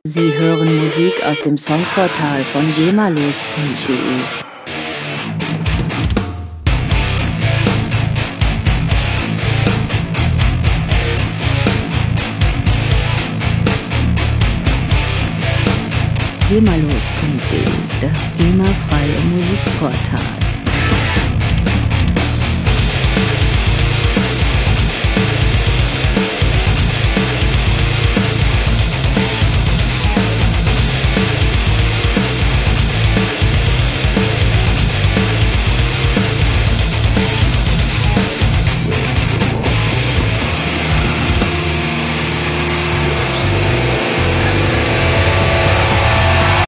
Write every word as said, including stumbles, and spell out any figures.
Sie hören Musik aus dem Songportal von gemalos punkt de. gemalos punkt de, das GEMA-freie Musikportal.